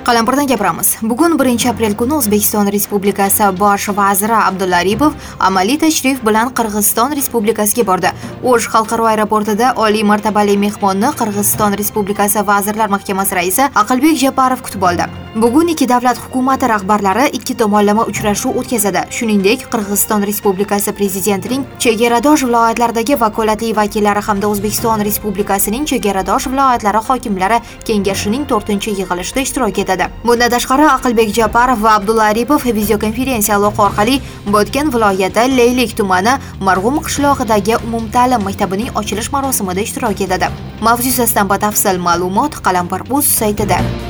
Qalampirdan gapiramiz. Bugun 1-aprel kuni O'zbekiston Respublikasi bosh vaziri Abdulla Aripov amaliy tashrif bilan Qirg'iziston Respublikasiga bordi. O'sh xalqaro aeroportida oliy martabali mehmonni Qirg'iziston Respublikasi Vazirlar Mahkamasi raisi Aqlbek Japarov kutib oldi. Bugun ikki davlat hukumati rahbarlari ikki tomonlama uchrashuv o'tkazadi. Shuningdek, Qirg'iziston Respublikasi prezidentining chegaradosh viloyatlaridagi vakolatli vakillari hamda O'zbekiston Respublikasining chegaradosh viloyatlari hokimlari kengashining 4-yig'ilishida ishtirok etadi. Bundan tashqari Aqlbek Japarov va Abdulla Aripov videokonferensiya aloqa orqali Botken viloyati Leylik tumani Marg'um qishlog'idagi umumta'lim maktabining ochilish marosimida ishtirok etadi. Mavzu yuzasidan batafsil ma'lumot Qalampir.uz saytida.